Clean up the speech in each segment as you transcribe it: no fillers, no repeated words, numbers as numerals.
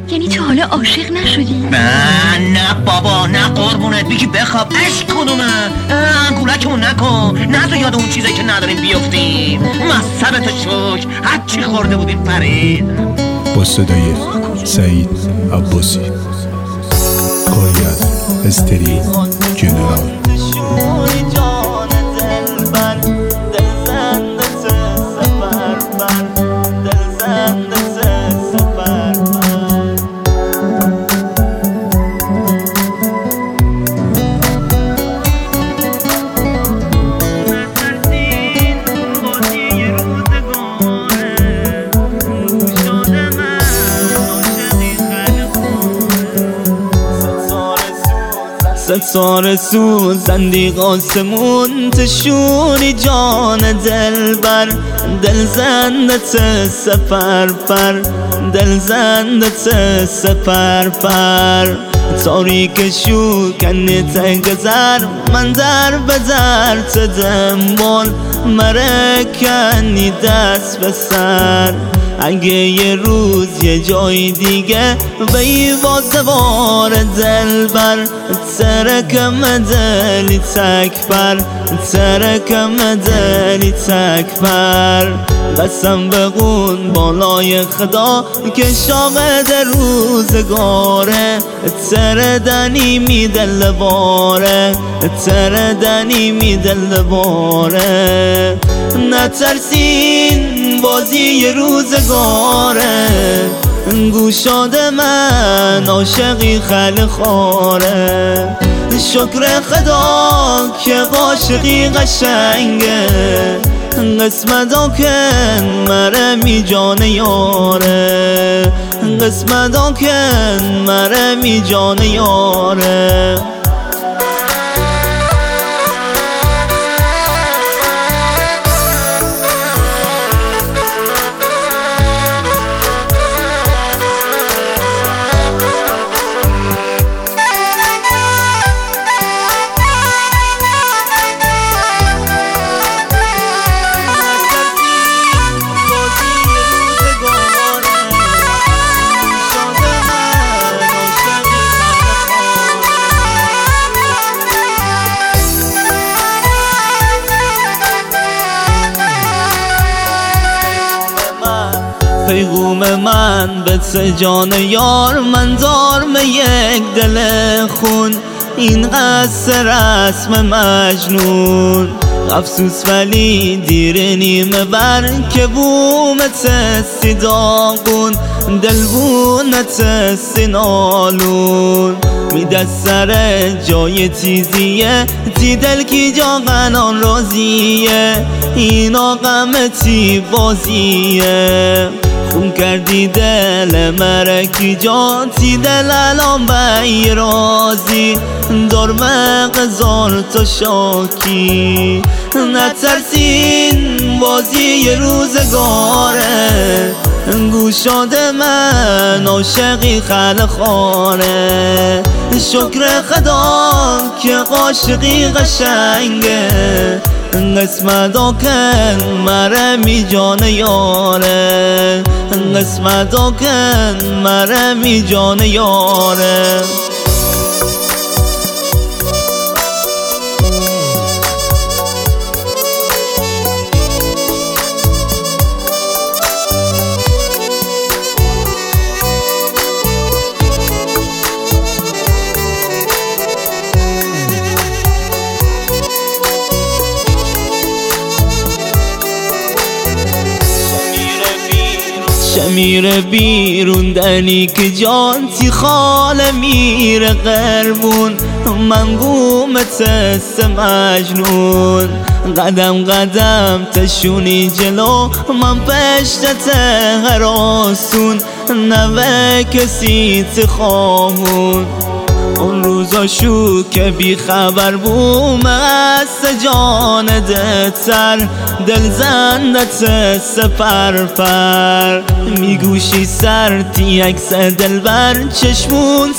یعنی تا حالا عاشق نشدی؟ نه بابا، نه قربونت بگی بخواب. عشق کدومه؟ انگولکمون نکن، نذار یاد اون چیزایی که نداریم بیفتیم. مصبت شک هرچی خورده بودیم پرید. با صدای سعید عباسی، کاری از استری جنرال. ستاره سوزندی قاسمون تشونی جان دلبر، دل زندت سفر پر، دل زندت سفر پر. تاریک شوکنی تگذر من در بدر تدنبال، مرکنی دست به سر. اگه یه روز یه جای دیگه بی وازوار دلبر، ترکم دلی تکبر، ترکم دلی تکبر. قسم بگون بالای خدا که شاهد روزگاره، تردنی میدل باره، تردنی میدل باره. نترسین بازی روزگاره، گوشاد من عاشقی خل خاره. شکر خدا که عاشقی قشنگه، قسمتا کن مرمی جان یاره، قسمتا کن مرمی جان یاره. پیغوم من به جان یار، من دارم یک دل خون. این قصر رسم مجنون، افسوس ولی دیر نیمه بر که بومت سیداغون، دل بونت سینالون. میده سر جای تیزیه تی دل کی جا غنان رازیه، اینا غمتی بازیه. خون کردی دل مرکی جا تی دل الان بی رازی، دار مغزار تو شاکی. نترسین بازی روزگاره، گوشاد من عاشقی خل خاره. شکر خدا که عاشقی قشنگه، قسمتا کن مرمی جان یاره، قسمتا کن مرمی جان یاره. میره بیرون دنی که جان تی خاله میره قربون، من گومت مجنون. قدم قدم تشونی جلو من پشتت هراسون، نوه کسی تخامون. اون روزا شو که بی خبر بوم از جان دتر، دل زندت سپر پر. میگوشی سر تی اکس دل بر، چشمون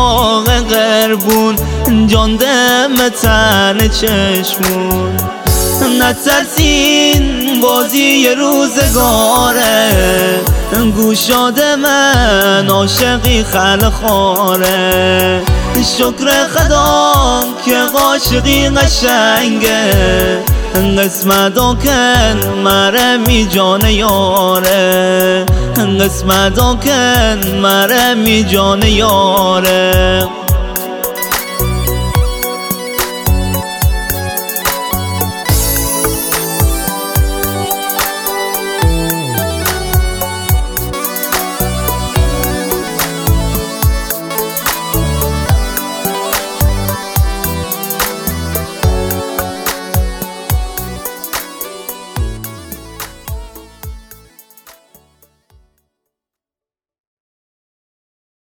سیاه قربون، جان دم تن چشمون. نترسین بازی روزگاره، گوشاد من عاشقی خلخاره. شکر خدا که عاشقی قشنگه، قسمت کن مرمی جان یاره، قسمت کن مرمی جان یاره.